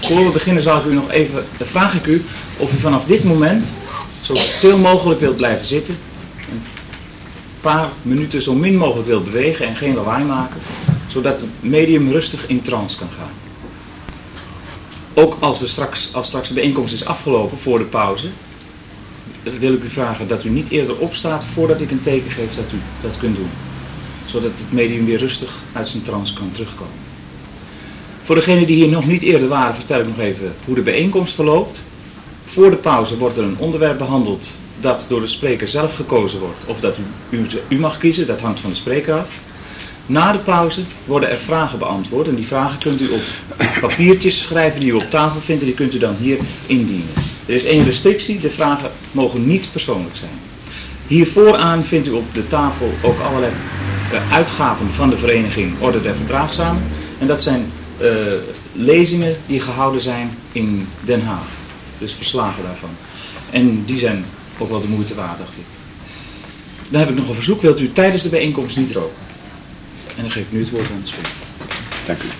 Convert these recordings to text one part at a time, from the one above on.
Voor we beginnen vraag ik u of u vanaf dit moment zo stil mogelijk wilt blijven zitten. Een paar minuten zo min mogelijk wilt bewegen en geen lawaai maken. Zodat het medium rustig in trance kan gaan. Ook als straks de bijeenkomst is afgelopen voor de pauze. Wil ik u vragen dat u niet eerder opstaat voordat ik een teken geef dat u dat kunt doen. Zodat het medium weer rustig uit zijn trance kan terugkomen. Voor degenen die hier nog niet eerder waren, vertel ik nog even hoe de bijeenkomst verloopt. Voor de pauze wordt er een onderwerp behandeld dat door de spreker zelf gekozen wordt. Of dat u mag kiezen, dat hangt van de spreker af. Na de pauze worden er vragen beantwoord. En die vragen kunt u op papiertjes schrijven die u op tafel vindt. En die kunt u dan hier indienen. Er is één restrictie, de vragen mogen niet persoonlijk zijn. Hier vooraan vindt u op de tafel ook allerlei uitgaven van de vereniging Orde der Verdraagzamen. En dat zijn lezingen die gehouden zijn in Den Haag. Dus verslagen daarvan. En die zijn ook wel de moeite waard, dacht ik. Dan heb ik nog een verzoek. Wilt u tijdens de bijeenkomst niet roken? En dan geef ik nu het woord aan de spreker. Dank u.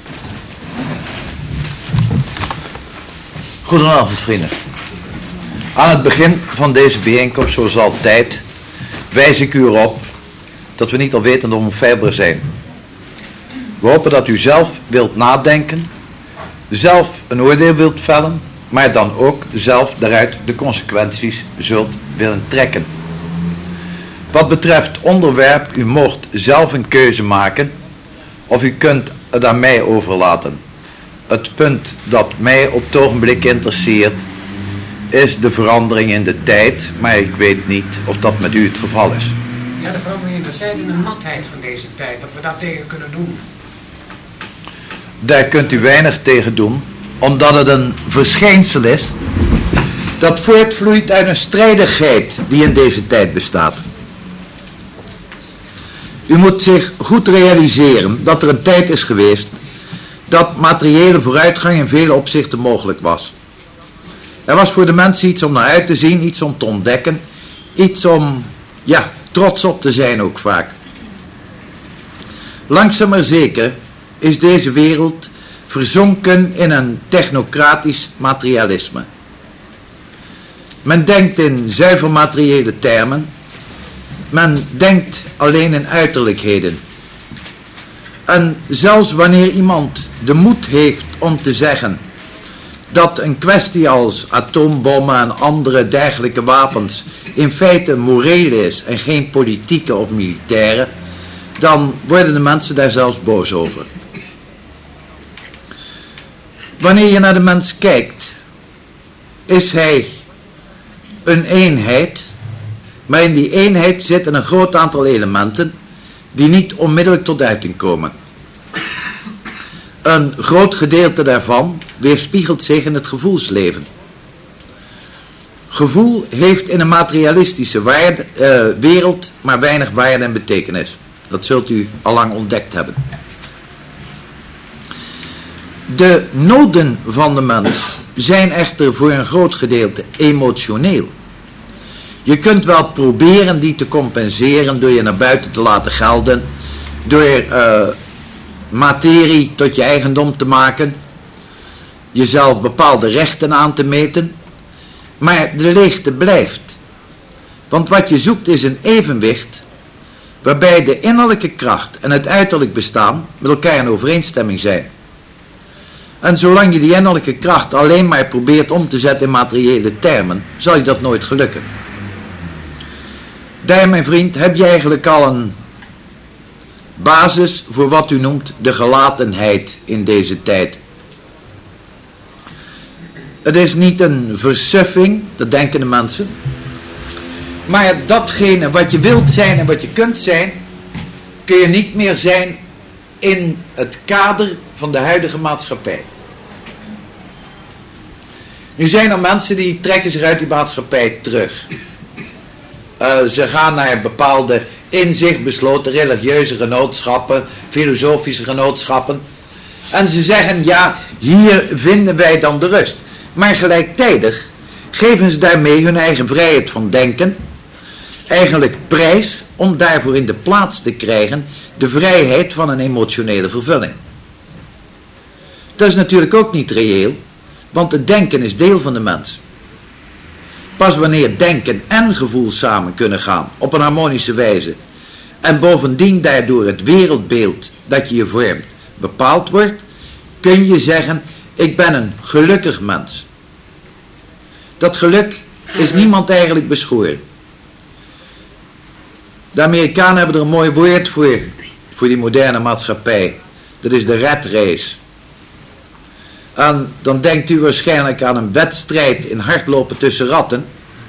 Goedenavond, vrienden. Aan het begin van deze bijeenkomst, zoals altijd, wijs ik u erop dat we niet alwetend onfeilbaar zijn. We hopen dat u zelf wilt nadenken, zelf een oordeel wilt vellen, maar dan ook zelf daaruit de consequenties zult willen trekken. Wat betreft onderwerp, u mocht zelf een keuze maken, of u kunt het aan mij overlaten. Het punt dat mij op het ogenblik interesseert, is de verandering in de tijd, maar ik weet niet of dat met u het geval is. Ja, de verandering in de tijd en de matheid van deze tijd, dat we daar tegen kunnen doen. Daar kunt u weinig tegen doen, omdat het een verschijnsel is dat voortvloeit uit een strijdigheid die in deze tijd bestaat. U moet zich goed realiseren dat er een tijd is geweest dat materiële vooruitgang in vele opzichten mogelijk was. Er was voor de mensen iets om naar uit te zien, iets om te ontdekken, iets om, trots op te zijn ook vaak. Langzaam maar zeker is deze wereld verzonken in een technocratisch materialisme. Men denkt in zuiver materiële termen, men denkt alleen in uiterlijkheden. En zelfs wanneer iemand de moed heeft om te zeggen dat een kwestie als atoombommen en andere dergelijke wapens in feite moreel is en geen politieke of militaire, dan worden de mensen daar zelfs boos over. Wanneer je naar de mens kijkt, is hij een eenheid, maar in die eenheid zitten een groot aantal elementen die niet onmiddellijk tot uiting komen. Een groot gedeelte daarvan weerspiegelt zich in het gevoelsleven. Gevoel heeft in een materialistische wereld maar weinig waarde en betekenis. Dat zult u allang ontdekt hebben. De noden van de mens zijn echter voor een groot gedeelte emotioneel. Je kunt wel proberen die te compenseren door je naar buiten te laten gelden, door materie tot je eigendom te maken, jezelf bepaalde rechten aan te meten, maar de leegte blijft. Want wat je zoekt is een evenwicht waarbij de innerlijke kracht en het uiterlijk bestaan met elkaar in overeenstemming zijn. En zolang je die innerlijke kracht alleen maar probeert om te zetten in materiële termen, zal je dat nooit gelukken. Daar, mijn vriend, heb je eigenlijk al een basis voor wat u noemt de gelatenheid in deze tijd. Het is niet een versuffing, dat denken de mensen, maar datgene wat je wilt zijn en wat je kunt zijn, kun je niet meer zijn in het kader van de huidige maatschappij. Nu zijn er mensen die trekken zich uit die maatschappij terug. Ze gaan naar bepaalde in zich besloten religieuze genootschappen, filosofische genootschappen. En ze zeggen, ja, hier vinden wij dan de rust. Maar gelijktijdig geven ze daarmee hun eigen vrijheid van denken eigenlijk prijs om daarvoor in de plaats te krijgen de vrijheid van een emotionele vervulling. Dat is natuurlijk ook niet reëel, Want het denken is deel van de mens. Pas wanneer denken en gevoel samen kunnen gaan op een harmonische wijze en bovendien daardoor het wereldbeeld dat je vormt bepaald wordt, kun je zeggen, ik ben een gelukkig mens. Dat geluk is niemand eigenlijk beschoren. De Amerikanen hebben er een mooi woord voor die moderne maatschappij. Dat is de rat race. En dan denkt u waarschijnlijk aan een wedstrijd in hardlopen tussen ratten.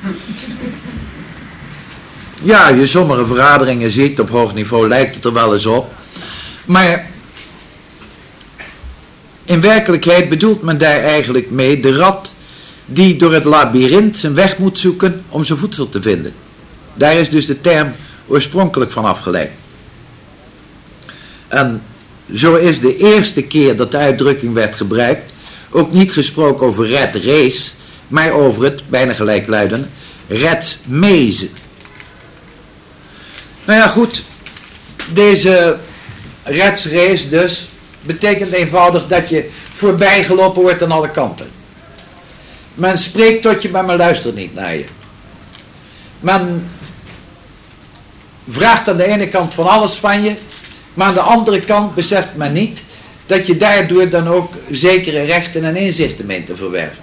Ja, je sommige vergaderingen ziet, op hoog niveau lijkt het er wel eens op. Maar in werkelijkheid bedoelt men daar eigenlijk mee de rat die door het labyrint zijn weg moet zoeken om zijn voedsel te vinden. Daar is dus de term oorspronkelijk van afgeleid. En zo is de eerste keer dat de uitdrukking werd gebruikt ook niet gesproken over rat race, maar over het bijna gelijkluidende ratsmezen. Nou ja, goed, deze ratsrace dus betekent eenvoudig dat je voorbijgelopen wordt aan alle kanten. Men spreekt tot je, maar men luistert niet naar je. Men vraagt aan de ene kant van alles van je, maar aan de andere kant beseft men niet dat je daardoor dan ook zekere rechten en inzichten meent te verwerven.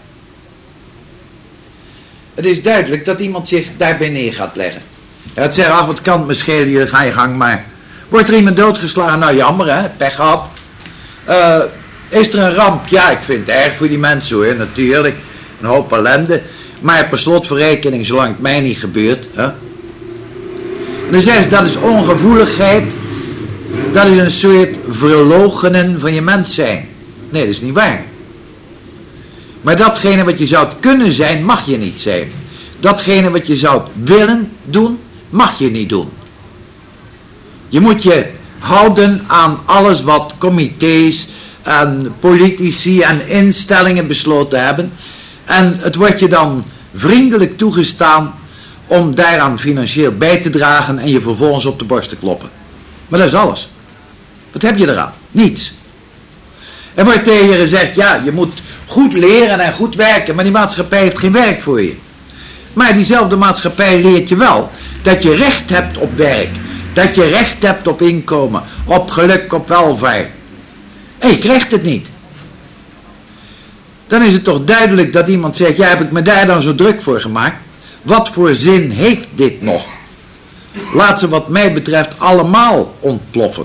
Het is duidelijk dat iemand zich daarbij neer gaat leggen. Hij gaat zeggen, ach wat kan het me schelen, je ga je gang maar. Wordt er iemand doodgeslagen? Nou jammer hè, pech gehad. Is er een ramp? Ja, ik vind het erg voor die mensen hoor, natuurlijk. Een hoop ellende. Maar per slot van rekening, zolang het mij niet gebeurt. Hè? En dan zeggen ze, dat is ongevoeligheid. Dat is een soort verloochenen van je mens zijn. Nee, dat is niet waar. Maar datgene wat je zou kunnen zijn, mag je niet zijn. Datgene wat je zou willen doen, mag je niet doen. Je moet je houden aan alles wat comité's en politici en instellingen besloten hebben. En het wordt je dan vriendelijk toegestaan om daaraan financieel bij te dragen en je vervolgens op de borst te kloppen. Maar dat is alles. Wat heb je eraan? Niets. Er wordt tegen je gezegd, ja, je moet goed leren en goed werken, maar die maatschappij heeft geen werk voor je. Maar diezelfde maatschappij leert je wel dat je recht hebt op werk, dat je recht hebt op inkomen, op geluk, op welvaart. En je krijgt het niet. Dan is het toch duidelijk dat iemand zegt, ja, heb ik me daar dan zo druk voor gemaakt? Wat voor zin heeft dit nog? Laat ze wat mij betreft allemaal ontploffen.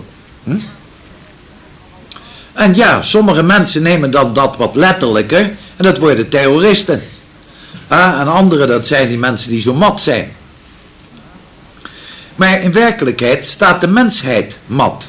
En ja, sommige mensen nemen dan dat wat letterlijker en dat worden terroristen. En anderen, dat zijn die mensen die zo mat zijn. Maar in werkelijkheid staat de mensheid mat.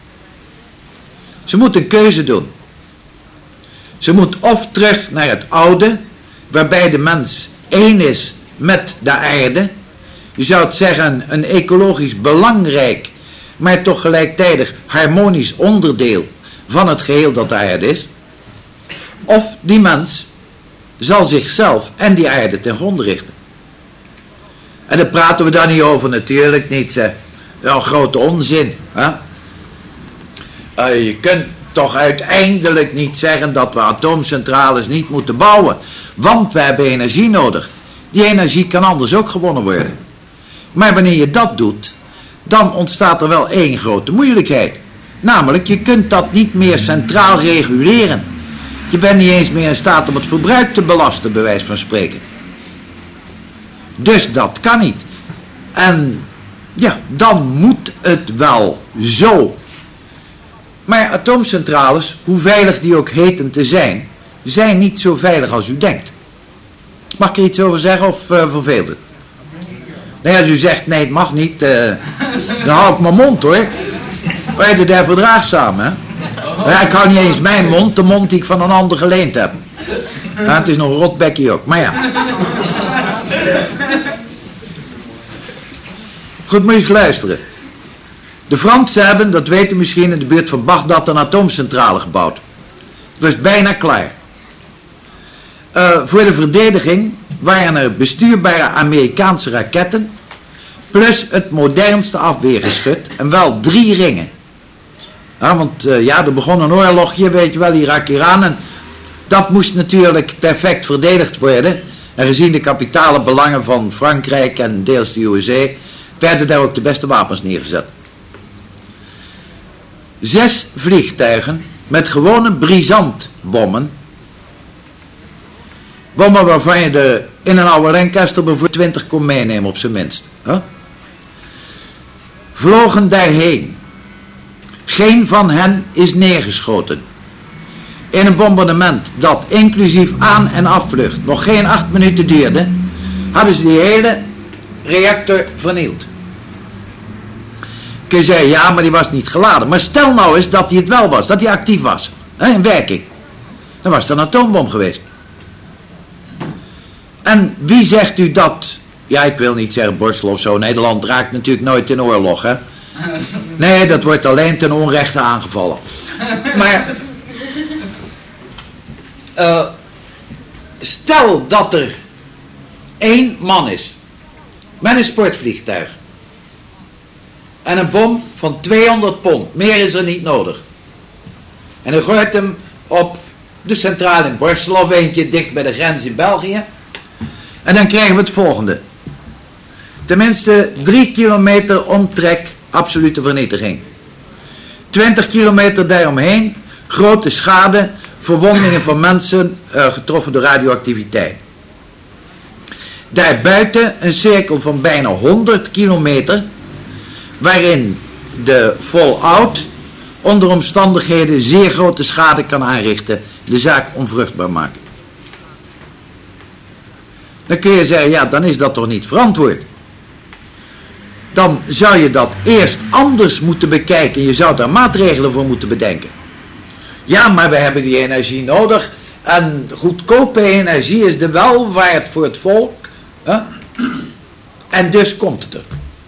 Ze moet een keuze doen. Ze moet of terug naar het oude, waarbij de mens één is met de aarde. Je zou het zeggen een ecologisch belangrijk, maar toch gelijktijdig harmonisch onderdeel van het geheel dat de aarde is. Of die mens zal zichzelf en die aarde ten gronde richten. En daar praten we dan niet over, natuurlijk niet. Wel grote onzin. Hè? Je kunt toch uiteindelijk niet zeggen dat we atoomcentrales niet moeten bouwen. Want we hebben energie nodig. Die energie kan anders ook gewonnen worden. Maar wanneer je dat doet, dan ontstaat er wel één grote moeilijkheid. Namelijk, je kunt dat niet meer centraal reguleren. Je bent niet eens meer in staat om het verbruik te belasten, bij wijze van spreken. Dus dat kan niet. En ja, dan moet het wel zo. Maar atoomcentrales, hoe veilig die ook heten te zijn, zijn niet zo veilig als u denkt. Mag ik er iets over zeggen of verveelt het? Nee, als u zegt nee, het mag niet, dan hou ik mijn mond hoor. Wij zijn daar verdraagzaam, hè? Ja, ik hou niet eens mijn mond, de mond die ik van een ander geleend heb. Ja, het is nog een rotbekkie ook, maar ja. Goed, moet je eens luisteren. De Fransen hebben, dat weet u misschien, in de buurt van Bagdad een atoomcentrale gebouwd. Het was bijna klaar. Voor de verdediging waren er bestuurbare Amerikaanse raketten plus het modernste afweergeschut en wel 3 ringen. Ja, want er begon een oorlogje, weet je wel, Irak-Iran en Dat moest natuurlijk perfect verdedigd worden. En gezien de kapitalenbelangen van Frankrijk en deels de USA, werden daar ook de beste wapens neergezet. 6 vliegtuigen met gewone brisantbommen. Bommen waarvan je er in een oude Lancaster bijvoorbeeld 20 kon meenemen op zijn minst. Vlogen daarheen. Geen van hen is neergeschoten. In een bombardement dat inclusief aan- en afvlucht nog geen 8 minuten duurde, hadden ze die hele reactor vernield. Kun je zeggen, ja, maar die was niet geladen. Maar stel nou eens dat hij het wel was, dat hij actief was, in werking. Dan was het een atoombom geweest. En wie zegt u dat? Ja, ik wil niet zeggen Borstel of zo. Nederland raakt natuurlijk nooit in oorlog, hè. Nee, dat wordt alleen ten onrechte aangevallen. Maar stel dat er 1 man is met een sportvliegtuig en een bom van 200 pond. Meer is er niet nodig. En hij gooit hem op de centrale in Borstel of eentje dicht bij de grens in België. En dan krijgen we het volgende. Tenminste 3 kilometer omtrek absolute vernietiging. 20 kilometer daaromheen grote schade, verwondingen van mensen getroffen door radioactiviteit. Daarbuiten een cirkel van bijna 100 kilometer waarin de fallout onder omstandigheden zeer grote schade kan aanrichten, de zaak onvruchtbaar maken. Dan kun je zeggen, ja, dan is dat toch niet verantwoord. Dan zou je dat eerst anders moeten bekijken. Je zou daar maatregelen voor moeten bedenken. Ja, maar we hebben die energie nodig. En goedkope energie is de welvaart voor het volk. Hè? En dus komt het er.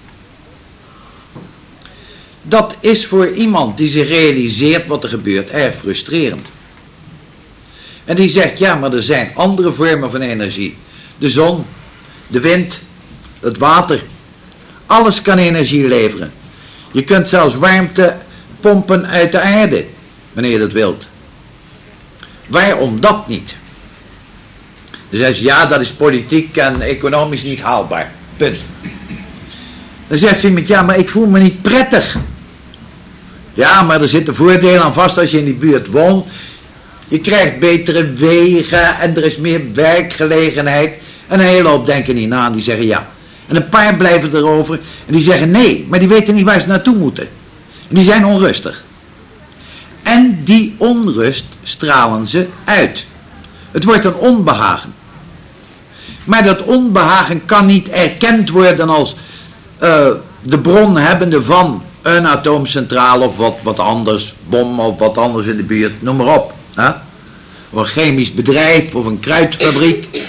Dat is voor iemand die zich realiseert wat er gebeurt erg frustrerend. En die zegt, ja, maar er zijn andere vormen van energie. De zon, de wind, het water. Alles kan energie leveren. Je kunt zelfs warmte pompen uit de aarde, wanneer je dat wilt. Waarom dat niet? Dan zegt ze, ja, dat is politiek en economisch niet haalbaar. Punt. Dan zegt ze iemand, ja, maar ik voel me niet prettig. Ja, maar er zitten voordelen aan vast als je in die buurt woont. Je krijgt betere wegen en er is meer werkgelegenheid. En een hele hoop denken niet na en die zeggen ja. En een paar blijven erover en die zeggen nee, maar die weten niet waar ze naartoe moeten. En die zijn onrustig. En die onrust stralen ze uit. Het wordt een onbehagen. Maar dat onbehagen kan niet erkend worden als de bron hebbende van een atoomcentrale of wat anders, bom of wat anders in de buurt, noem maar op. Hè? Of een chemisch bedrijf of een kruidfabriek.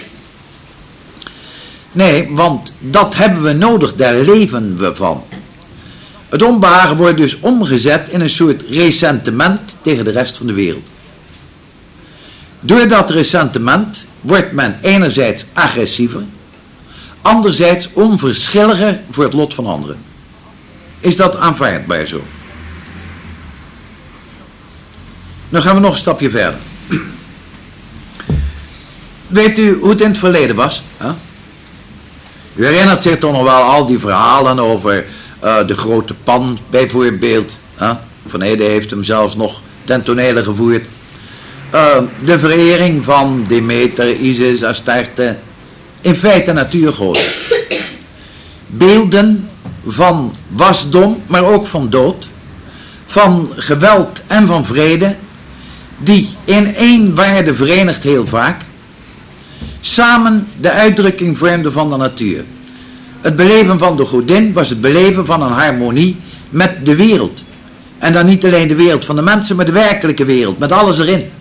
Nee, want dat hebben we nodig, daar leven we van. Het onbehagen wordt dus omgezet in een soort ressentiment tegen de rest van de wereld. Door dat ressentiment wordt men enerzijds agressiever, anderzijds onverschilliger voor het lot van anderen. Is dat aanvaardbaar zo? Dan gaan we nog een stapje verder. Weet u hoe het in het verleden was? Huh? U herinnert zich toch nog wel al die verhalen over de grote pan bijvoorbeeld. Huh? Van Ede heeft hem zelfs nog ten tonele gevoerd. De verering van Demeter, Isis, Astarte. In feite natuurgoden. Beelden van wasdom, maar ook van dood. Van geweld en van vrede. Die in één waarde verenigd heel vaak. Samen de uitdrukking vormden van de natuur. Het beleven van de godin was het beleven van een harmonie met de wereld. En dan niet alleen de wereld van de mensen, maar de werkelijke wereld, met alles erin.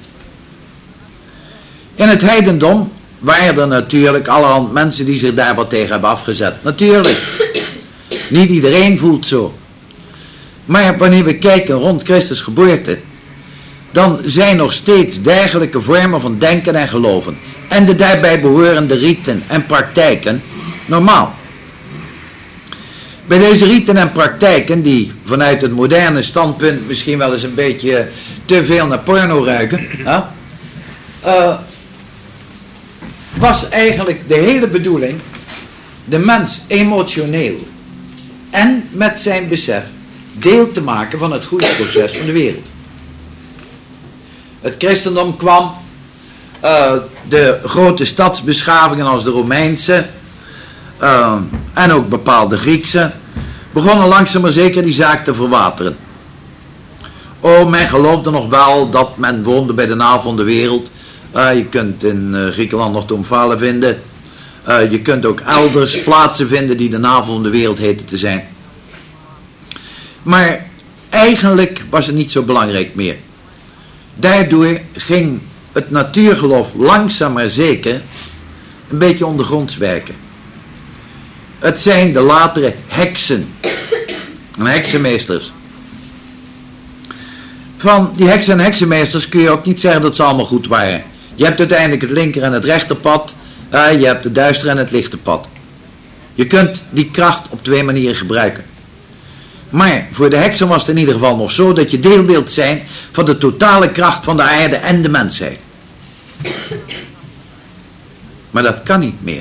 In het heidendom waren er natuurlijk allerhand mensen die zich daar wat tegen hebben afgezet. Natuurlijk. Niet iedereen voelt zo. Maar wanneer we kijken rond Christus geboorte, dan zijn nog steeds dergelijke vormen van denken en geloven. En de daarbij behorende riten en praktijken normaal. Bij deze riten en praktijken, die vanuit het moderne standpunt misschien wel eens een beetje te veel naar porno ruiken, hè? was eigenlijk de hele bedoeling de mens emotioneel en met zijn besef deel te maken van het groeiproces van de wereld. Het christendom kwam, de grote stadsbeschavingen als de Romeinse en ook bepaalde Griekse begonnen langzaam maar zeker die zaak te verwateren. Men geloofde nog wel dat men woonde bij de navel van de wereld. Je kunt in Griekenland nog de Omphale vinden. Je kunt ook elders plaatsen vinden die de navel van de wereld heten te zijn. Maar eigenlijk was het niet zo belangrijk meer. Daardoor ging het natuurgeloof langzaam maar zeker een beetje ondergronds werken. Het zijn de latere heksen en heksenmeesters. Van die heksen en heksenmeesters kun je ook niet zeggen dat ze allemaal goed waren. Je hebt uiteindelijk het linker en het rechterpad. Je hebt het duistere en het lichte pad. Je kunt die kracht op twee manieren gebruiken. Maar voor de heksen was het in ieder geval nog zo dat je deel wilt zijn van de totale kracht van de aarde en de mensheid. Maar dat kan niet meer.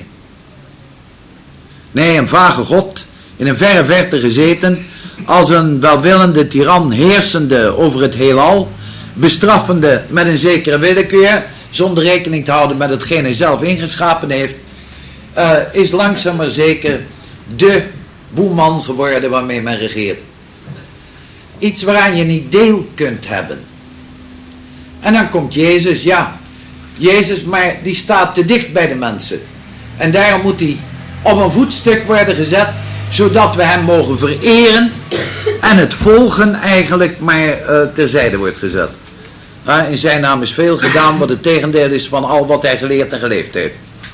Nee, een vage god, in een verre verte gezeten, als een welwillende tiran heersende over het heelal, bestraffende met een zekere willekeur, zonder rekening te houden met hetgeen hij zelf ingeschapen heeft, is langzaam maar zeker de boeman geworden waarmee men regeert. Iets waaraan je niet deel kunt hebben. En dan komt Jezus, ja, Jezus, maar die staat te dicht bij de mensen. En daarom moet hij op een voetstuk worden gezet, zodat we hem mogen vereren en het volgen eigenlijk maar terzijde wordt gezet. In zijn naam is veel gedaan wat het tegendeel is van al wat hij geleerd en geleefd heeft.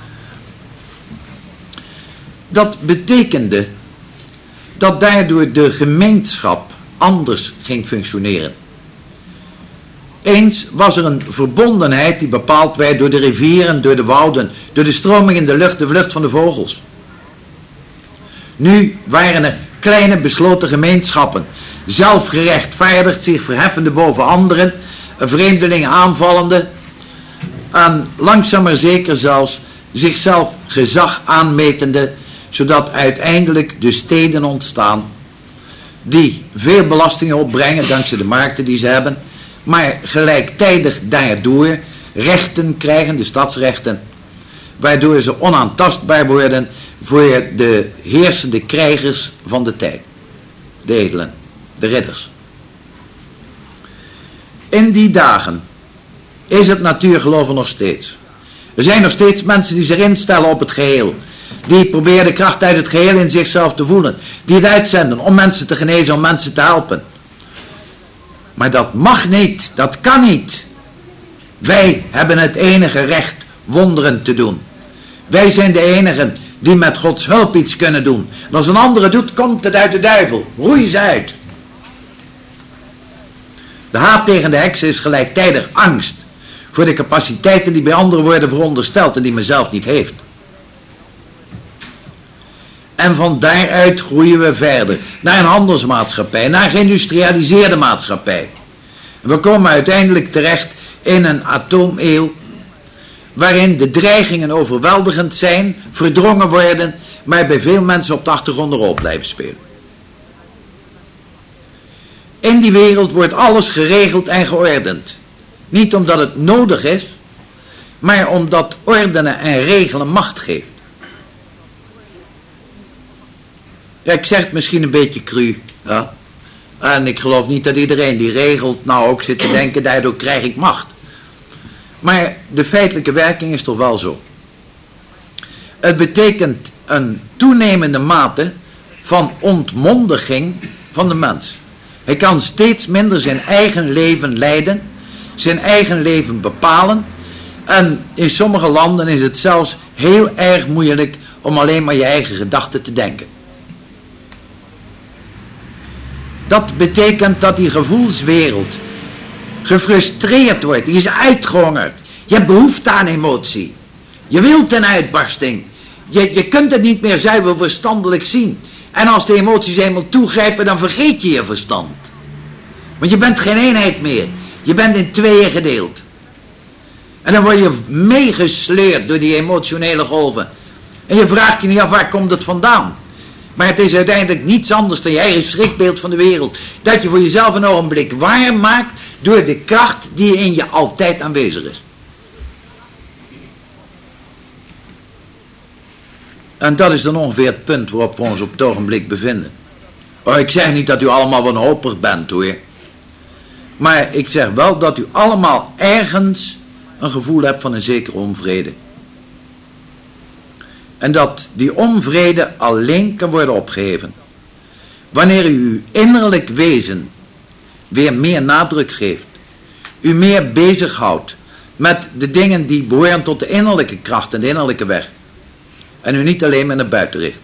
Dat betekende dat daardoor de gemeenschap anders ging functioneren. Eens was er een verbondenheid die bepaald werd door de rivieren, door de wouden, door de stroming in de lucht, de vlucht van de vogels. Nu waren er kleine besloten gemeenschappen, zelfgerechtvaardigd, zich verheffende boven anderen, vreemdelingen aanvallende, en langzaam maar zeker zelfs zichzelf gezag aanmetende, zodat uiteindelijk de steden ontstaan die veel belastingen opbrengen dankzij de markten die ze hebben, maar gelijktijdig daardoor rechten krijgen, de stadsrechten, waardoor ze onaantastbaar worden voor de heersende krijgers van de tijd, de edelen, de ridders. In die dagen is het natuurgeloof er nog steeds. Er zijn nog steeds mensen die zich instellen op het geheel, die proberen de kracht uit het geheel in zichzelf te voelen, die het uitzenden om mensen te genezen, om mensen te helpen. Maar dat mag niet, dat kan niet. Wij hebben het enige recht wonderen te doen. Wij zijn de enigen die met Gods hulp iets kunnen doen. En als een andere doet, komt het uit de duivel. Roei ze uit. De haat tegen de heksen is gelijktijdig angst voor de capaciteiten die bij anderen worden verondersteld en die men zelf niet heeft. En van daaruit groeien we verder naar een handelsmaatschappij, naar een geïndustrialiseerde maatschappij. En we komen uiteindelijk terecht in een atoomeeuw waarin de dreigingen overweldigend zijn, verdrongen worden, maar bij veel mensen op de achtergrond een rol blijven spelen. In die wereld wordt alles geregeld en geordend. Niet omdat het nodig is, maar omdat ordenen en regelen macht geeft. Ja, ik zeg het misschien een beetje cru. Ja? En ik geloof niet dat iedereen die regelt nou ook zit te denken, daardoor krijg ik macht. Maar de feitelijke werking is toch wel zo. Het betekent een toenemende mate van ontmondiging van de mens. Hij kan steeds minder zijn eigen leven leiden, zijn eigen leven bepalen. En in sommige landen is het zelfs heel erg moeilijk om alleen maar je eigen gedachten te denken. Dat betekent dat die gevoelswereld gefrustreerd wordt, die is uitgehongerd. Je hebt behoefte aan emotie. Je wilt een uitbarsting. Je kunt het niet meer zuiver verstandelijk zien. En als de emoties eenmaal toegrijpen, dan vergeet je je verstand. Want je bent geen eenheid meer. Je bent in tweeën gedeeld. En dan word je meegesleurd door die emotionele golven. En je vraagt je niet af, waar komt het vandaan? Maar het is uiteindelijk niets anders dan je eigen schrikbeeld van de wereld. Dat je voor jezelf een ogenblik waar maakt door de kracht die in je altijd aanwezig is. En dat is dan ongeveer het punt waarop we ons op het ogenblik bevinden. Oh, ik zeg niet dat u allemaal wanhopig bent hoor. Maar ik zeg wel dat u allemaal ergens een gevoel hebt van een zekere onvrede. En dat die onvrede alleen kan worden opgeheven wanneer u uw innerlijk wezen weer meer nadruk geeft. U meer bezighoudt met de dingen die behoren tot de innerlijke kracht en de innerlijke weg. En u niet alleen met naar buiten richt.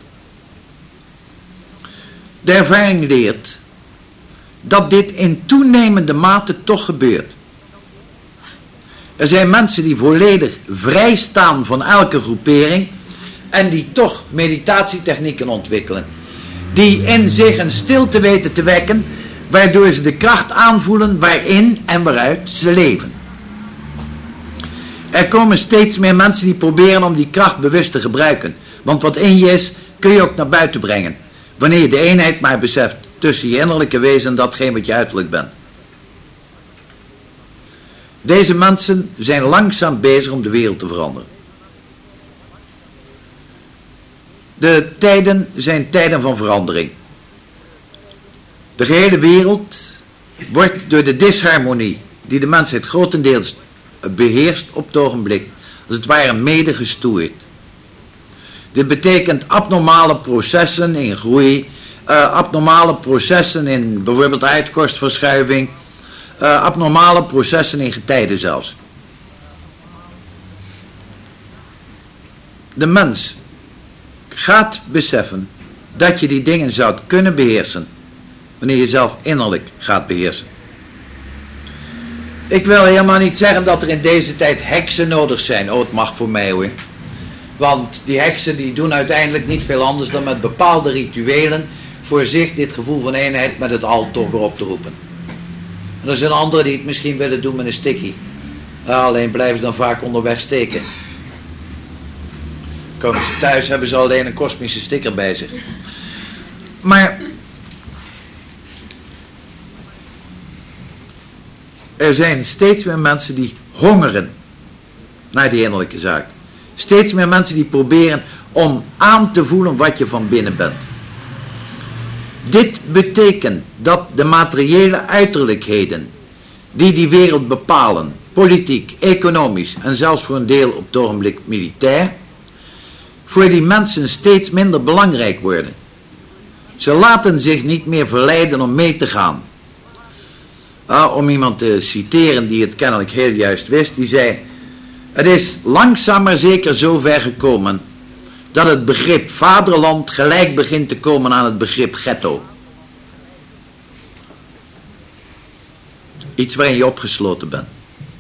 De ervaring leert dat dit in toenemende mate toch gebeurt. Er zijn mensen die volledig vrij staan van elke groepering en die toch meditatietechnieken ontwikkelen. Die in zich een stilte weten te wekken, waardoor ze de kracht aanvoelen waarin en waaruit ze leven. Er komen steeds meer mensen die proberen om die kracht bewust te gebruiken. Want wat in je is, kun je ook naar buiten brengen. Wanneer je de eenheid maar beseft tussen je innerlijke wezen en datgene wat je uiterlijk bent. Deze mensen zijn langzaam bezig om de wereld te veranderen. De tijden zijn tijden van verandering. De gehele wereld wordt door de disharmonie die de mensheid grotendeels beheerst op het ogenblik, als het ware mede gestoeid. Dit betekent abnormale processen in groei, abnormale processen in bijvoorbeeld uitkorstverschuiving, abnormale processen in getijden zelfs. De mens gaat beseffen dat je die dingen zou kunnen beheersen wanneer je zelf innerlijk gaat beheersen. Ik wil helemaal niet zeggen dat er in deze tijd heksen nodig zijn. Oh, het mag voor mij hoor. Want die heksen die doen uiteindelijk niet veel anders dan met bepaalde rituelen voor zich dit gevoel van eenheid met het al toch weer op te roepen. En er zijn anderen die het misschien willen doen met een sticky. Alleen blijven ze dan vaak onderweg steken. Komen ze thuis, hebben ze alleen een kosmische sticker bij zich. Maar er zijn steeds meer mensen die hongeren naar die innerlijke zaak. Steeds meer mensen die proberen om aan te voelen wat je van binnen bent. Dit betekent dat de materiële uiterlijkheden die die wereld bepalen, politiek, economisch en zelfs voor een deel op het ogenblik militair, voor die mensen steeds minder belangrijk worden. Ze laten zich niet meer verleiden om mee te gaan. Om iemand te citeren die het kennelijk heel juist wist, die zei: het is langzaam maar zeker zo ver gekomen dat het begrip vaderland gelijk begint te komen aan het begrip ghetto. Iets waarin je opgesloten bent.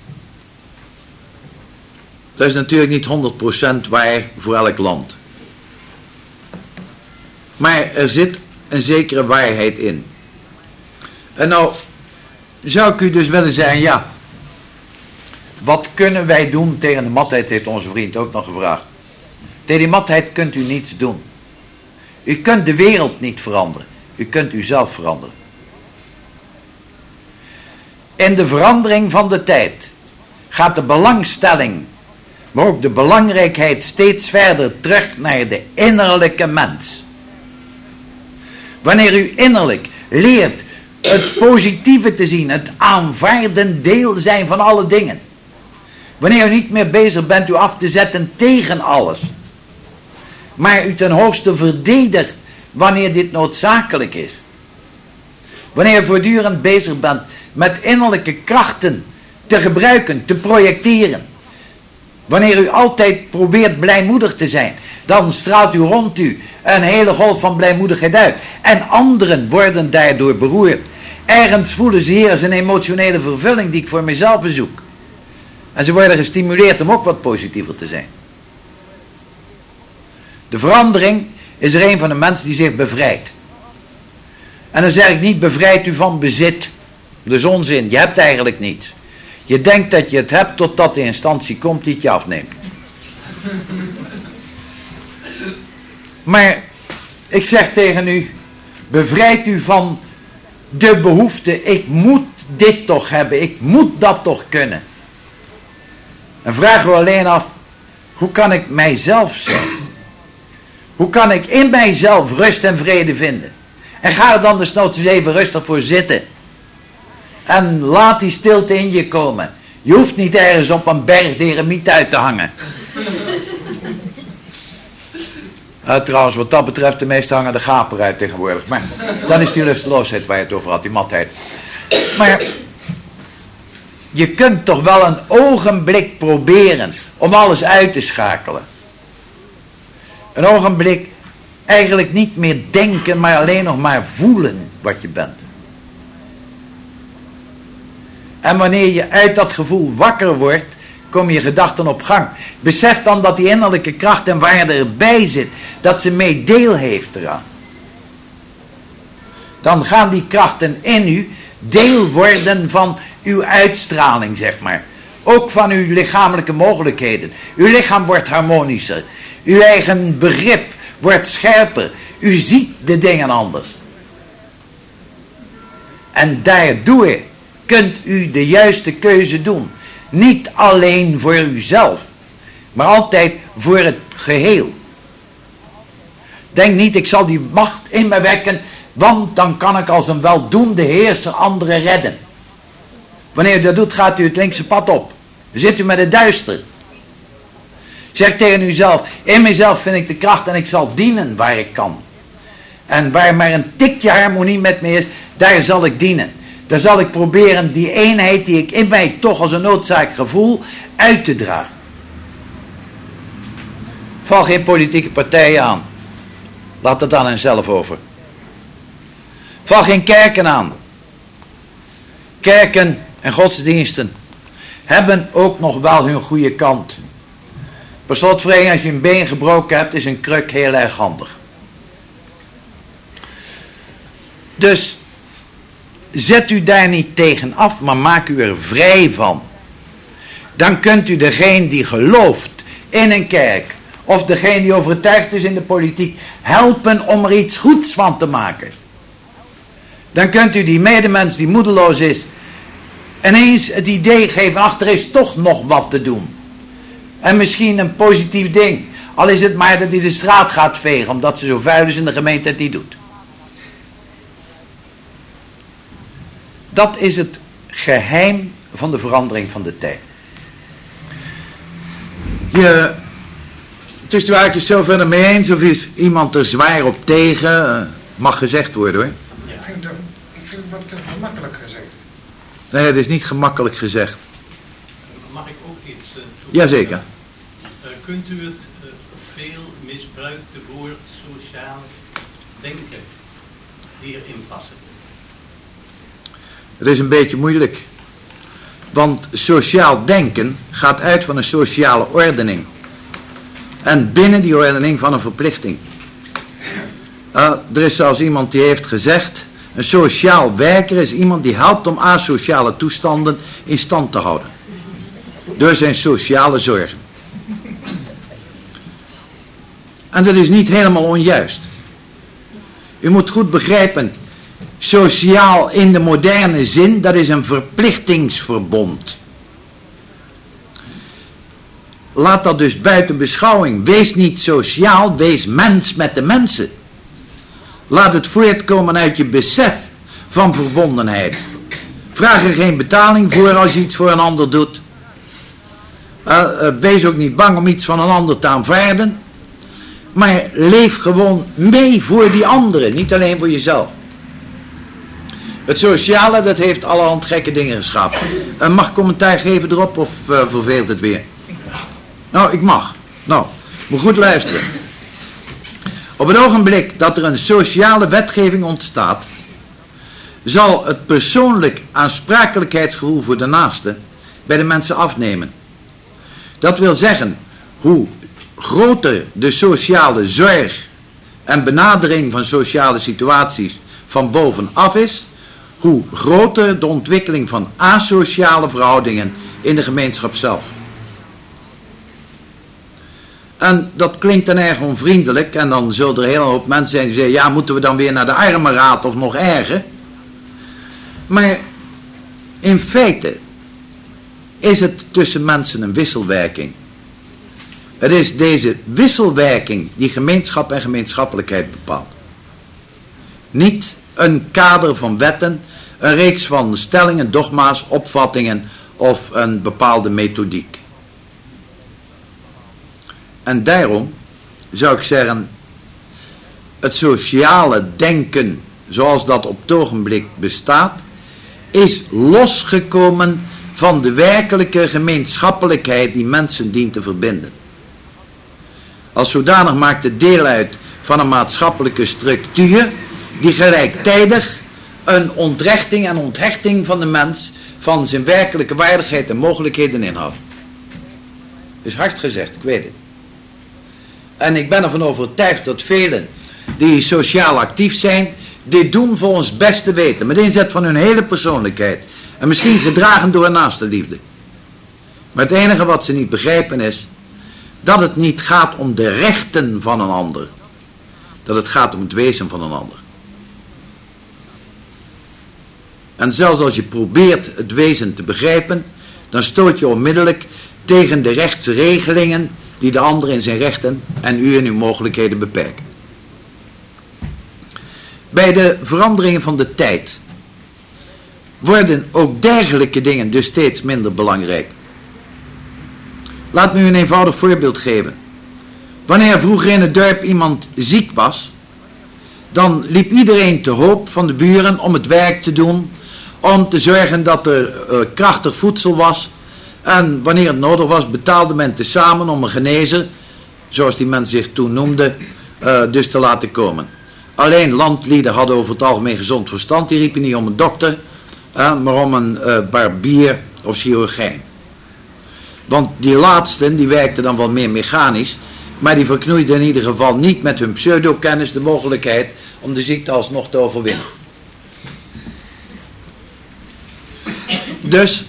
Dat is natuurlijk niet 100% waar voor elk land. Maar er zit een zekere waarheid in. En nou zou ik u dus willen zeggen, ja, wat kunnen wij doen tegen de matheid, heeft onze vriend ook nog gevraagd. Tegen die matheid kunt u niets doen. U kunt de wereld niet veranderen. U kunt uzelf veranderen. In de verandering van de tijd gaat de belangstelling, maar ook de belangrijkheid steeds verder terug naar de innerlijke mens. Wanneer u innerlijk leert het positieve te zien, het aanvaarden deel zijn van alle dingen. Wanneer u niet meer bezig bent u af te zetten tegen alles, maar u ten hoogste verdedigt wanneer dit noodzakelijk is. Wanneer u voortdurend bezig bent met innerlijke krachten te gebruiken, te projecteren. Wanneer u altijd probeert blijmoedig te zijn, dan straalt u rond u een hele golf van blijmoedigheid uit. En anderen worden daardoor beroerd. Ergens voelen ze hier als een emotionele vervulling die ik voor mezelf bezoek. En ze worden gestimuleerd om ook wat positiever te zijn. De verandering is er een van de mensen die zich bevrijdt. En dan zeg ik niet bevrijd u van bezit. Dat is onzin, je hebt eigenlijk niets. Je denkt dat je het hebt totdat de instantie komt die het je afneemt. Maar ik zeg tegen u, bevrijd u van de behoefte, ik moet dit toch hebben, ik moet dat toch kunnen. En vraag u alleen af, hoe kan ik mijzelf zijn? Hoe kan ik in mijzelf rust en vrede vinden? En ga er dan desnoods eens even rustig voor zitten. En laat die stilte in je komen. Je hoeft niet ergens op een berg de eremiet uit te hangen. Trouwens, wat dat betreft, de meeste hangen de gaper uit tegenwoordig. Maar dat is die lusteloosheid waar je het over had, die matheid. Maar je kunt toch wel een ogenblik proberen om alles uit te schakelen. Een ogenblik eigenlijk niet meer denken, maar alleen nog maar voelen wat je bent. En wanneer je uit dat gevoel wakker wordt, komen je gedachten op gang. Besef dan dat die innerlijke kracht en waarde erbij zit, dat ze mee deel heeft eraan. Dan gaan die krachten in u deel worden van uw uitstraling, zeg maar. Ook van uw lichamelijke mogelijkheden. Uw lichaam wordt harmonischer. Uw eigen begrip wordt scherper. U ziet de dingen anders. En daardoor kunt u de juiste keuze doen. Niet alleen voor uzelf, maar altijd voor het geheel. Denk niet, ik zal die macht in me wekken, want dan kan ik als een weldoende heerser anderen redden. Wanneer u dat doet, gaat u het linkse pad op. Dan zit u met het duister. Zeg tegen uzelf, in mezelf vind ik de kracht en ik zal dienen waar ik kan. En waar maar een tikje harmonie met me is, daar zal ik dienen. Daar zal ik proberen die eenheid die ik in mij toch als een noodzaak gevoel uit te dragen. Val geen politieke partijen aan. Laat het aan henzelf over. Val geen kerken aan. Kerken en godsdiensten hebben ook nog wel hun goede kant. Per slotverrekening, als je een been gebroken hebt, is een kruk heel erg handig. Dus zet u daar niet tegen af, maar maak u er vrij van. Dan kunt u degene die gelooft in een kerk, of degene die overtuigd is in de politiek, helpen om er iets goeds van te maken. Dan kunt u die medemens die moedeloos is, ineens het idee geven, ach, er is toch nog wat te doen. En misschien een positief ding, al is het maar dat hij de straat gaat vegen, omdat ze zo vuil is in de gemeente dat hij doet. Dat is het geheim van de verandering van de tijd. Het is er eigenlijk zo verder mee eens, of is iemand er zwaar op tegen, mag gezegd worden hoor. Ja. Ik vind het wat gemakkelijk gezegd. Nee, het is niet gemakkelijk gezegd. Mag ik ook iets toevoegen? Jazeker. Kunt u het veel misbruikte woord sociaal denken hierin passen? Het is een beetje moeilijk. Want sociaal denken gaat uit van een sociale ordening. En binnen die ordening van een verplichting. Er is zelfs iemand die heeft gezegd, een sociaal werker is iemand die helpt om asociale toestanden in stand te houden. Door zijn sociale zorgen. En dat is niet helemaal onjuist. U moet goed begrijpen, sociaal in de moderne zin, dat is een verplichtingsverbond. Laat dat dus buiten beschouwing. Wees niet sociaal, wees mens met de mensen. Laat het voortkomen uit je besef van verbondenheid. Vraag er geen betaling voor als je iets voor een ander doet. Wees ook niet bang om iets van een ander te aanvaarden. Maar leef gewoon mee voor die anderen, niet alleen voor jezelf. Het sociale, dat heeft allerhand gekke dingen geschapen. Mag ik commentaar geven erop of verveelt het weer? Nou, ik mag. Nou, moet goed luisteren. Op het ogenblik dat er een sociale wetgeving ontstaat, zal het persoonlijk aansprakelijkheidsgevoel voor de naaste bij de mensen afnemen. Dat wil zeggen, hoe groter de sociale zorg en benadering van sociale situaties van bovenaf is, hoe groter de ontwikkeling van asociale verhoudingen in de gemeenschap zelf. En dat klinkt dan erg onvriendelijk en dan zullen er een hele hoop mensen zijn die zeggen, ja, moeten we dan weer naar de armenraad of nog erger? Maar in feite is het tussen mensen een wisselwerking. Het is deze wisselwerking die gemeenschap en gemeenschappelijkheid bepaalt. Niet een kader van wetten, een reeks van stellingen, dogma's, opvattingen of een bepaalde methodiek. En daarom zou ik zeggen, het sociale denken zoals dat op het ogenblik bestaat, is losgekomen van de werkelijke gemeenschappelijkheid die mensen dient te verbinden. Als zodanig maakt het deel uit van een maatschappelijke structuur die gelijktijdig een ontrechting en onthechting van de mens van zijn werkelijke waardigheid en mogelijkheden inhoudt. Is hard gezegd, ik weet het. En ik ben ervan overtuigd dat velen die sociaal actief zijn, dit doen volgens beste weten, met inzet van hun hele persoonlijkheid. En misschien gedragen door een naaste liefde. Maar het enige wat ze niet begrijpen is, dat het niet gaat om de rechten van een ander. Dat het gaat om het wezen van een ander. En zelfs als je probeert het wezen te begrijpen, dan stoot je onmiddellijk tegen de rechtsregelingen die de ander in zijn rechten en u in uw mogelijkheden beperken. Bij de veranderingen van de tijd worden ook dergelijke dingen dus steeds minder belangrijk. Laat me u een eenvoudig voorbeeld geven. Wanneer vroeger in het dorp iemand ziek was, dan liep iedereen te hoop van de buren om het werk te doen, om te zorgen dat er krachtig voedsel was. En wanneer het nodig was, betaalde men tezamen om een genezer, zoals die men zich toen noemde, dus te laten komen. Alleen landlieden hadden over het algemeen gezond verstand, die riepen niet om een dokter, maar om een barbier of chirurgijn. Want die laatsten, die werkten dan wel meer mechanisch, maar die verknoeiden in ieder geval niet met hun pseudokennis de mogelijkheid om de ziekte alsnog te overwinnen. Dus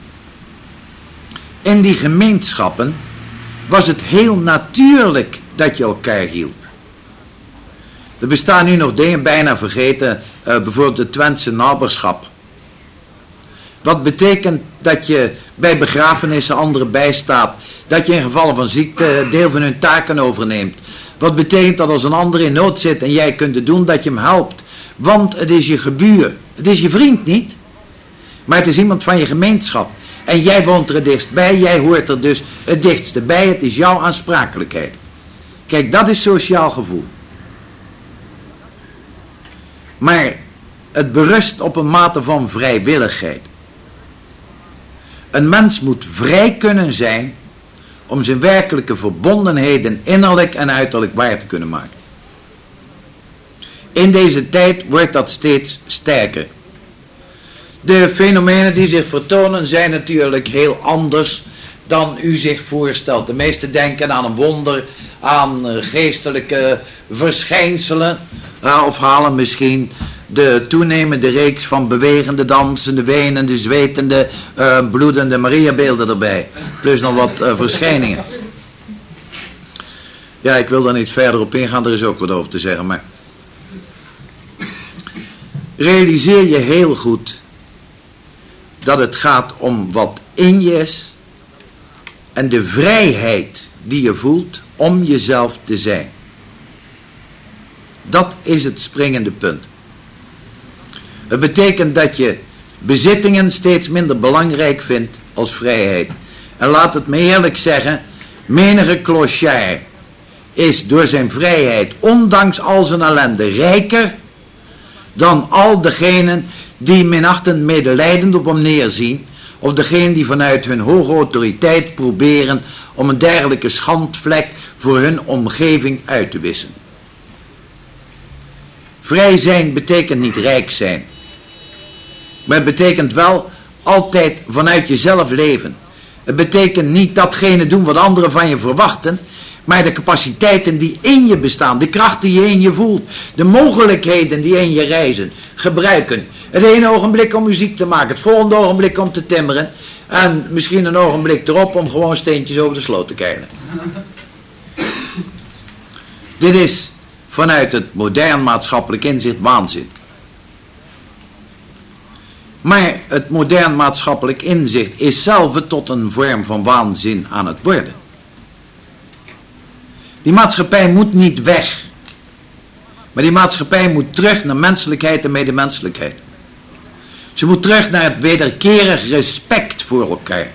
in die gemeenschappen was het heel natuurlijk dat je elkaar hielp. Er bestaan nu nog dingen bijna vergeten, bijvoorbeeld het Twentse naberschap. Wat betekent dat je bij begrafenissen anderen bijstaat, dat je in gevallen van ziekte deel van hun taken overneemt. Wat betekent dat als een ander in nood zit en jij kunt het doen, dat je hem helpt. Want het is je gebuur, het is je vriend niet, maar het is iemand van je gemeenschap. En jij woont er het dichtst bij, jij hoort er dus het dichtste bij, het is jouw aansprakelijkheid. Kijk, dat is sociaal gevoel. Maar het berust op een mate van vrijwilligheid. Een mens moet vrij kunnen zijn om zijn werkelijke verbondenheden innerlijk en uiterlijk waar te kunnen maken. In deze tijd wordt dat steeds sterker. De fenomenen die zich vertonen zijn natuurlijk heel anders dan u zich voorstelt. De meesten denken aan een wonder, aan geestelijke verschijnselen, of halen misschien de toenemende reeks van bewegende, dansende, wenende, zwetende, bloedende Mariabeelden erbij. Plus nog wat verschijningen. Ja, ik wil daar niet verder op ingaan, er is ook wat over te zeggen, maar realiseer je heel goed dat het gaat om wat in je is en de vrijheid die je voelt om jezelf te zijn. Dat is het springende punt. Het betekent dat je bezittingen steeds minder belangrijk vindt als vrijheid. En laat het me eerlijk zeggen, menige clochard is door zijn vrijheid, ondanks al zijn ellende, rijker dan al degenen die minachtend medelijdend op hem neerzien, of degenen die vanuit hun hoge autoriteit proberen om een dergelijke schandvlek voor hun omgeving uit te wissen. Vrij zijn betekent niet rijk zijn, maar het betekent wel altijd vanuit jezelf leven. Het betekent niet datgene doen wat anderen van je verwachten, maar de capaciteiten die in je bestaan, de kracht die je in je voelt, de mogelijkheden die in je reizen, gebruiken. Het ene ogenblik om muziek te maken, het volgende ogenblik om te timmeren en misschien een ogenblik erop om gewoon steentjes over de sloot te keilen. Dit is vanuit het modern maatschappelijk inzicht waanzin. Maar het modern maatschappelijk inzicht is zelf tot een vorm van waanzin aan het worden. Die maatschappij moet niet weg. Maar die maatschappij moet terug naar menselijkheid en medemenselijkheid. Ze moet terug naar het wederkerig respect voor elkaar.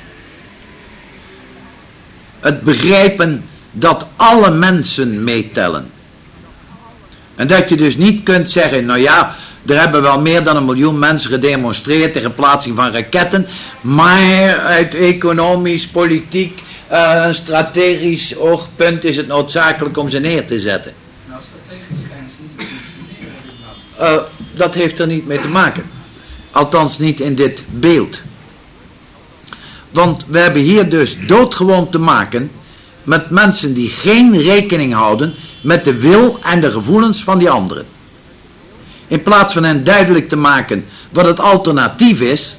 Het begrijpen dat alle mensen meetellen. En dat je dus niet kunt zeggen, nou ja, er hebben wel meer dan 1 miljoen mensen gedemonstreerd tegen plaatsing van raketten, maar uit economisch, politiek, strategisch oogpunt is het noodzakelijk om ze neer te zetten. Nou, strategisch schijnen ze niet te functioneren. Dat heeft er niet mee te maken. Althans niet in dit beeld. Want we hebben hier dus doodgewoon te maken met mensen die geen rekening houden met de wil en de gevoelens van die anderen. In plaats van hen duidelijk te maken wat het alternatief is,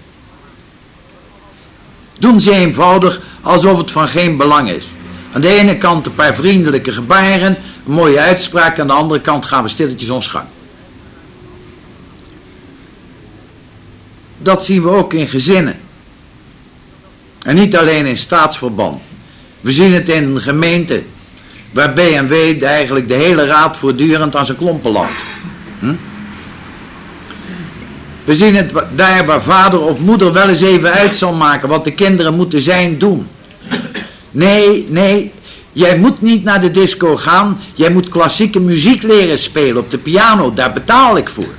doen ze eenvoudig alsof het van geen belang is. Aan de ene kant een paar vriendelijke gebaren, een mooie uitspraak, aan de andere kant gaan we stilletjes ons gang. Dat zien we ook in gezinnen. En niet alleen in staatsverband. We zien het in een gemeente waar B&W eigenlijk de hele raad voortdurend aan zijn klompen loopt. We zien het daar waar vader of moeder wel eens even uit zal maken wat de kinderen moeten zijn doen. Nee, jij moet niet naar de disco gaan, jij moet klassieke muziek leren spelen op de piano, daar betaal ik voor.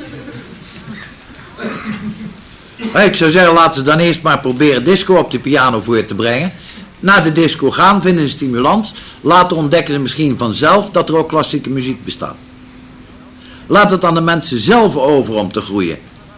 Ik zou zeggen, laten ze dan eerst maar proberen disco op de piano voor te brengen. Naar de disco gaan, vinden ze stimulans. Later ontdekken ze misschien vanzelf dat er ook klassieke muziek bestaat. Laat het aan de mensen zelf over om te groeien.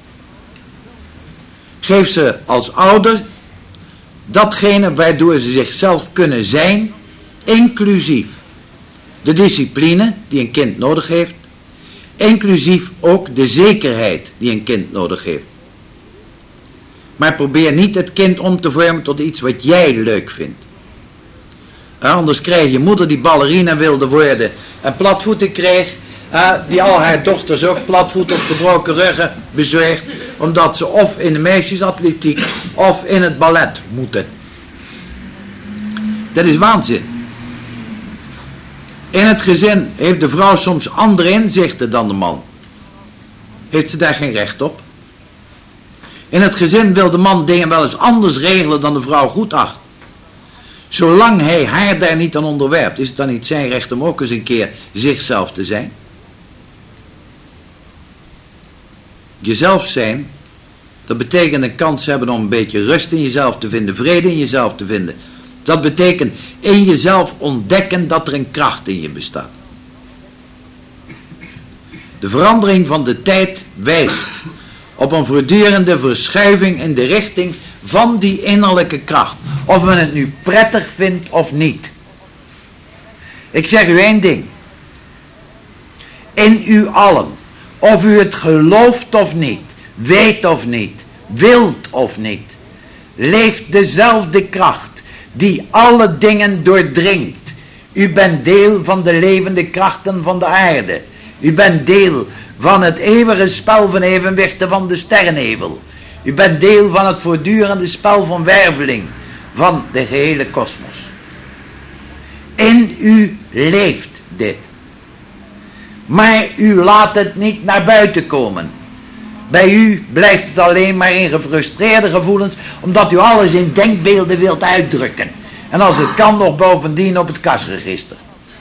Geef ze als ouder datgene waardoor ze zichzelf kunnen zijn, inclusief de discipline die een kind nodig heeft, inclusief ook de zekerheid die een kind nodig heeft. Maar probeer niet het kind om te vormen tot iets wat jij leuk vindt. Anders krijg je moeder die ballerina wilde worden en platvoeten kreeg, die al haar dochters ook platvoet of gebroken ruggen bezorgt, omdat ze of in de meisjesatletiek of in het ballet moeten. Dat is waanzin. In het gezin heeft de vrouw soms andere inzichten dan de man. Heeft ze daar geen recht op? In het gezin wil de man dingen wel eens anders regelen dan de vrouw goed acht. Zolang hij haar daar niet aan onderwerpt, is het dan niet zijn recht om ook eens een keer zichzelf te zijn? Jezelf zijn, dat betekent een kans hebben om een beetje rust in jezelf te vinden, vrede in jezelf te vinden. Dat betekent in jezelf ontdekken dat er een kracht in je bestaat. De verandering van de tijd wijst op een voortdurende verschuiving in de richting van die innerlijke kracht. Of men het nu prettig vindt of niet. Ik zeg u één ding. In u allen, of u het gelooft of niet, weet of niet, wilt of niet, leeft dezelfde kracht die alle dingen doordringt. U bent deel van de levende krachten van de aarde. U bent deel van het eeuwige spel van evenwichten van de sterrenhevel. U bent deel van het voortdurende spel van werveling van de gehele kosmos. In u leeft dit. Maar u laat het niet naar buiten komen. Bij u blijft het alleen maar in gefrustreerde gevoelens, omdat u alles in denkbeelden wilt uitdrukken. En als het kan nog bovendien op het kasregister.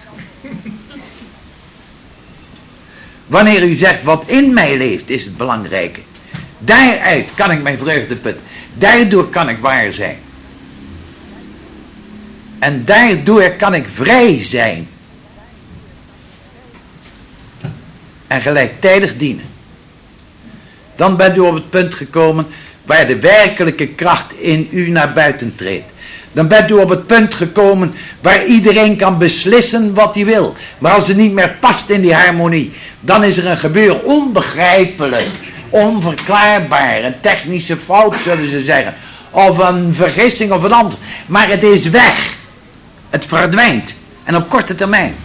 Wanneer u zegt wat in mij leeft, is het belangrijke. Daaruit kan ik mijn vreugde putten. Daardoor kan ik waar zijn. En daardoor kan ik vrij zijn. En gelijktijdig dienen. Dan bent u op het punt gekomen waar de werkelijke kracht in u naar buiten treedt. Dan bent u op het punt gekomen waar iedereen kan beslissen wat hij wil. Maar als het niet meer past in die harmonie, dan is er een gebeuren onbegrijpelijk, onverklaarbaar, een technische fout zullen ze zeggen, of een vergissing of een ander, maar het is weg. Het verdwijnt en op korte termijn.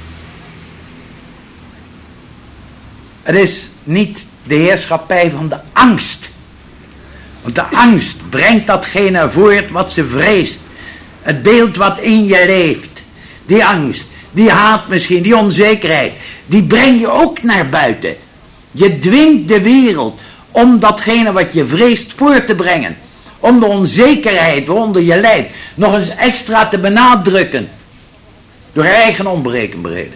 Het is niet de heerschappij van de angst. Want de angst brengt datgene voort wat ze vreest. Het beeld wat in je leeft. Die angst, die haat misschien, die onzekerheid. Die breng je ook naar buiten. Je dwingt de wereld om datgene wat je vreest voor te brengen. Om de onzekerheid waaronder je lijdt nog eens extra te benadrukken. Door eigen onberekenbaarheden.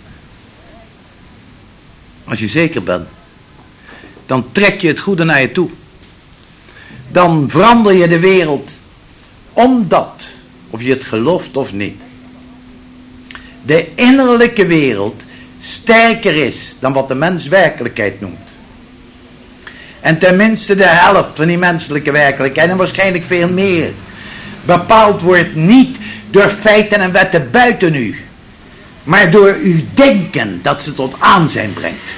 Als je zeker bent, dan trek je het goede naar je toe. Dan verander je de wereld omdat, of je het gelooft of niet, de innerlijke wereld sterker is dan wat de mens werkelijkheid noemt. En tenminste de helft van die menselijke werkelijkheid, en waarschijnlijk veel meer, bepaald wordt niet door feiten en wetten buiten u, maar door uw denken dat ze tot aanzijn brengt.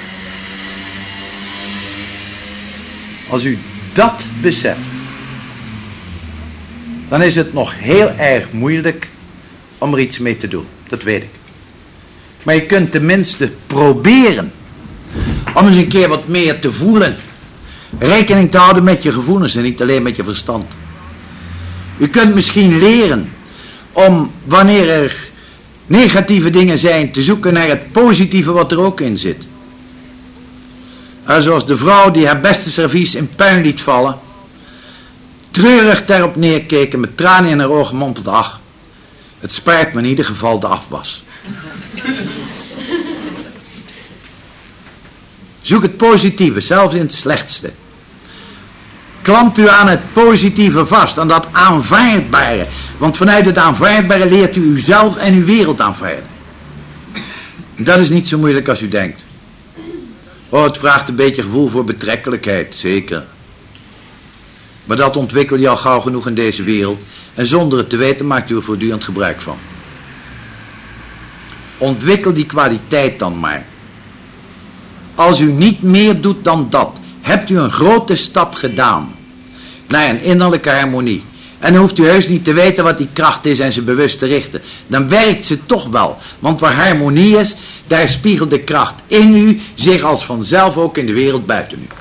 Als u dat beseft, dan is het nog heel erg moeilijk om er iets mee te doen. Dat weet ik. Maar je kunt tenminste proberen om eens een keer wat meer te voelen. Rekening te houden met je gevoelens en niet alleen met je verstand. U kunt misschien leren om, wanneer er negatieve dingen zijn, te zoeken naar het positieve wat er ook in zit. Zoals de vrouw die haar beste servies in puin liet vallen, treurig daarop neerkeek en met tranen in haar ogen mompelde: ach, het spijt me in ieder geval de afwas. Zoek het positieve, zelfs in het slechtste. Klamp u aan het positieve vast, aan dat aanvaardbare. Want vanuit het aanvaardbare leert u uzelf en uw wereld aanvaarden. Dat is niet zo moeilijk als u denkt. Oh, het vraagt een beetje gevoel voor betrekkelijkheid, zeker. Maar dat ontwikkel je al gauw genoeg in deze wereld. En zonder het te weten maakt u er voortdurend gebruik van. Ontwikkel die kwaliteit dan maar. Als u niet meer doet dan dat, hebt u een grote stap gedaan naar een innerlijke harmonie. En dan hoeft u heus niet te weten wat die kracht is en ze bewust te richten. Dan werkt ze toch wel. Want waar harmonie is, daar spiegelt de kracht in u zich als vanzelf ook in de wereld buiten u.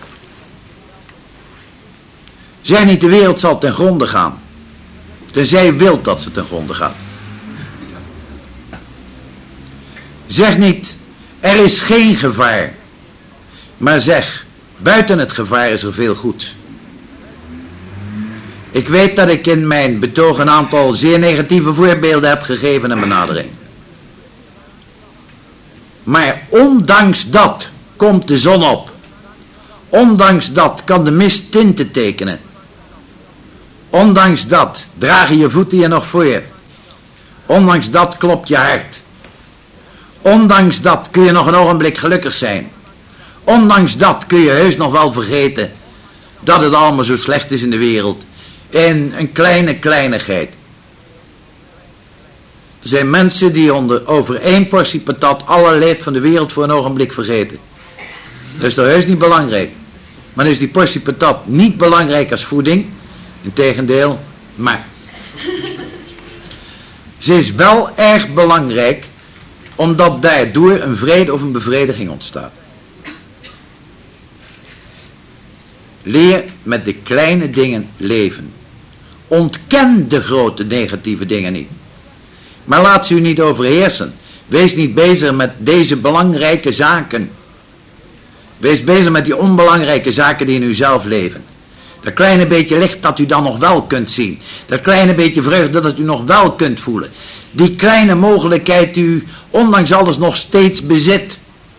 Zeg niet, de wereld zal ten gronde gaan. Tenzij u wilt dat ze ten gronde gaat. Zeg niet, er is geen gevaar. Maar zeg, buiten het gevaar is er veel goed. Ik weet dat ik in mijn betoog een aantal zeer negatieve voorbeelden heb gegeven en benadering. Maar ondanks dat komt de zon op. Ondanks dat kan de mist tinten tekenen. Ondanks dat dragen je voeten je nog voor. Ondanks dat klopt je hart. Ondanks dat kun je nog een ogenblik gelukkig zijn. Ondanks dat kun je heus nog wel vergeten dat het allemaal zo slecht is in de wereld. In een kleine kleinigheid. Er zijn mensen die over 1 portie patat alle leed van de wereld voor een ogenblik vergeten. Dat is toch heus niet belangrijk. Maar dan is die portie patat niet belangrijk als voeding. Integendeel, maar ze is wel erg belangrijk omdat daardoor een vrede of een bevrediging ontstaat. Leer met de kleine dingen leven. Ontken de grote negatieve dingen niet. Maar laat ze u niet overheersen. Wees niet bezig met deze belangrijke zaken. Wees bezig met die onbelangrijke zaken die in uzelf leven. Dat kleine beetje licht dat u dan nog wel kunt zien. Dat kleine beetje vreugde dat u nog wel kunt voelen. Die kleine mogelijkheid die u ondanks alles nog steeds bezit.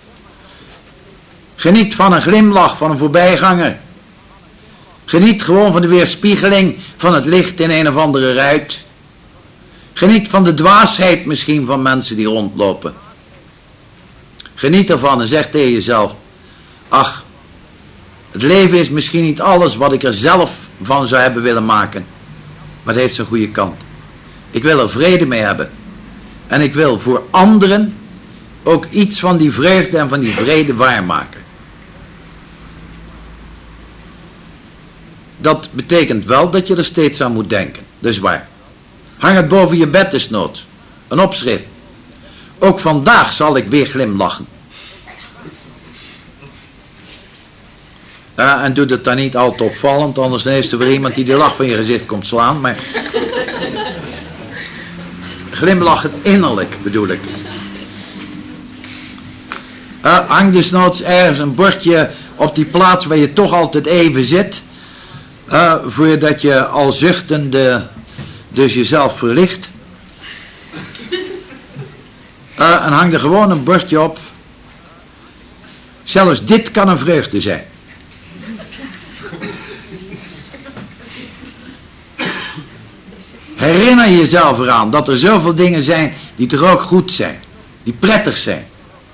Geniet van een glimlach van een voorbijganger. Geniet gewoon van de weerspiegeling van het licht in een of andere ruit. Geniet van de dwaasheid misschien van mensen die rondlopen. Geniet ervan en zeg tegen jezelf: ach, het leven is misschien niet alles wat ik er zelf van zou hebben willen maken. Maar het heeft zijn goede kant. Ik wil er vrede mee hebben. En ik wil voor anderen ook iets van die vreugde en van die vrede waarmaken. dat betekent wel dat je er steeds aan moet denken. Dat is waar. Hang het boven je bed desnoods. Een opschrift. Ook vandaag zal ik weer glimlachen. Ja, en doe het dan niet al te opvallend, anders is er weer iemand die de lach van je gezicht komt slaan. Maar glimlachen innerlijk bedoel ik. Hang desnoods ergens een bordje op die plaats waar je toch altijd even zit. Voordat je al zuchtende dus jezelf verlicht. En hang er gewoon een bordje op. Zelfs dit kan een vreugde zijn. Herinner jezelf eraan dat er zoveel dingen zijn die toch ook goed zijn. Die prettig zijn.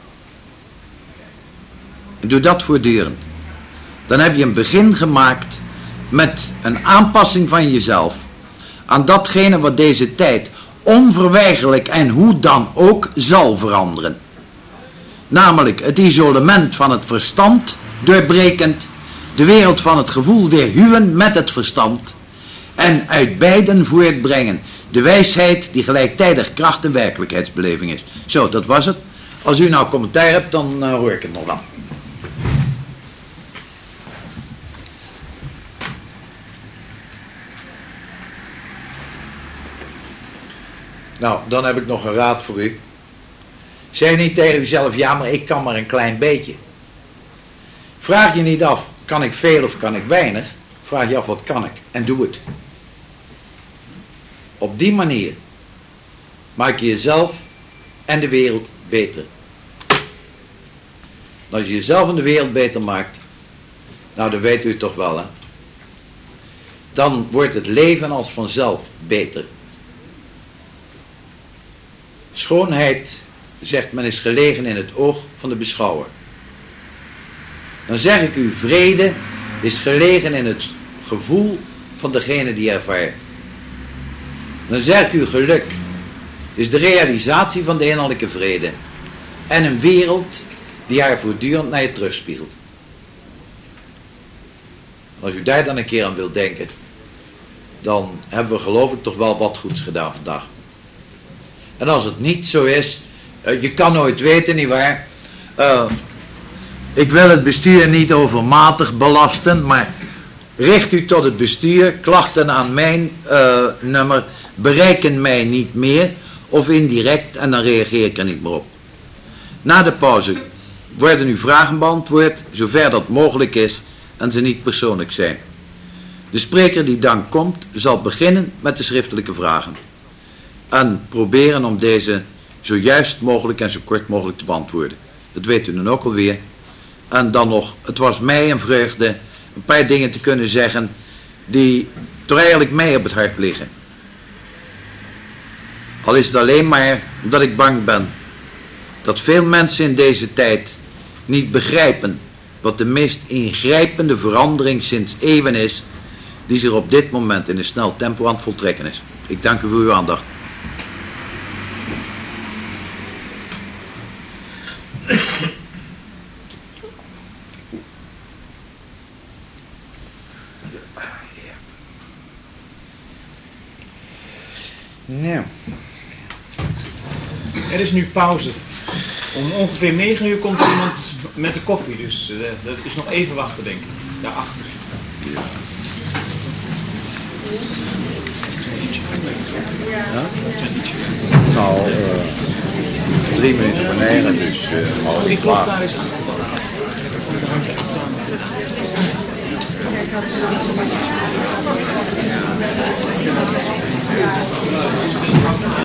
En doe dat voortdurend. Dan heb je een begin gemaakt met een aanpassing van jezelf aan datgene wat deze tijd onverwijgerlijk en hoe dan ook zal veranderen. Namelijk het isolement van het verstand doorbrekend, de wereld van het gevoel weer huwen met het verstand en uit beiden voortbrengen de wijsheid die gelijktijdig kracht en werkelijkheidsbeleving is. Zo, dat was het. Als u nou commentaar hebt, dan hoor ik het nog wel. Nou, dan heb ik nog een raad voor u. Zeg niet tegen uzelf, ja, maar ik kan maar een klein beetje. Vraag je niet af, kan ik veel of kan ik weinig? Vraag je af, wat kan ik? En doe het. Op die manier maak je jezelf en de wereld beter. En als je jezelf en de wereld beter maakt, nou, dat weet u toch wel, hè? Dan wordt het leven als vanzelf beter. Schoonheid, zegt men, is gelegen in het oog van de beschouwer. Dan zeg ik u, vrede is gelegen in het gevoel van degene die ervaart. Dan zeg ik u, geluk is de realisatie van de innerlijke vrede. En een wereld die haar voortdurend naar je terugspiegelt. Als u daar dan een keer aan wilt denken, dan hebben we geloof ik toch wel wat goeds gedaan vandaag. En als het niet zo is, je kan nooit weten, nietwaar? Ik wil het bestuur niet overmatig belasten, maar richt u tot het bestuur, klachten aan mijn nummer, bereiken mij niet meer, of indirect, en dan reageer ik er niet meer op. Na de pauze worden uw vragen beantwoord, zover dat mogelijk is, en ze niet persoonlijk zijn. De spreker die dan komt, zal beginnen met de schriftelijke vragen. En proberen om deze zo juist mogelijk en zo kort mogelijk te beantwoorden. Dat weet u dan ook alweer. En dan nog, het was mij een vreugde een paar dingen te kunnen zeggen die toch eigenlijk mij op het hart liggen. Al is het alleen maar omdat ik bang ben dat veel mensen in deze tijd niet begrijpen wat de meest ingrijpende verandering sinds eeuwen is die zich op dit moment in een snel tempo aan het voltrekken is. Ik dank u voor uw aandacht. Nou. Er is nu pauze. Om ongeveer 9 uur komt er iemand met de koffie, dus dat is nog even wachten, denk ik. Daarachter. Ja? 3 minuten voor 9, dus half Die klok daar is achter. Kijk, als